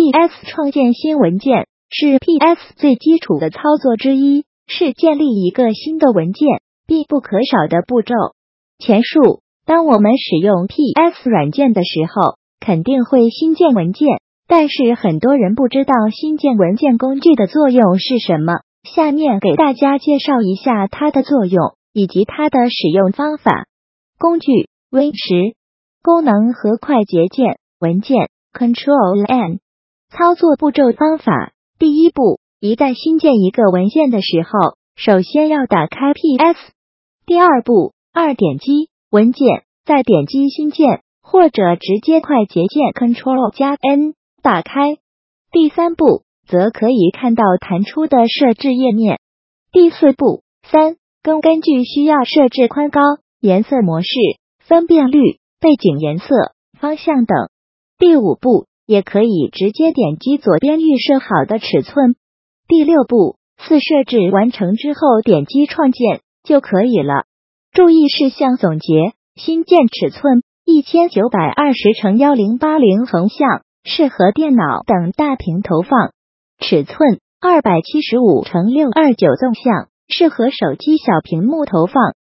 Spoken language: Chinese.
PS 创建新文件是 PS 最基础的操作之一，是建立一个新的文件必不可少的步骤。前述，当我们使用 PS 软件的时候，肯定会新建文件，但是很多人不知道新建文件工具的作用是什么。下面给大家介绍一下它的作用以及它的使用方法。工具 Win10 功能和快捷键文件 Ctrl+N 操作步骤方法。第一步，一旦新建一个文件的时候，首先要打开 PS。第二步，点击文件，再点击新建，或者直接快捷键 Ctrl+N 打开。第三步，则可以看到弹出的设置页面。第四步，根据需要设置宽高、颜色模式、分辨率、背景颜色、方向等。第五步，也可以直接点击左边预设好的尺寸。第六步，设置完成之后点击创建就可以了。注意事项总结：新建尺寸1920×1080横向，适合电脑等大屏投放；尺寸275×629纵向，适合手机小屏幕投放。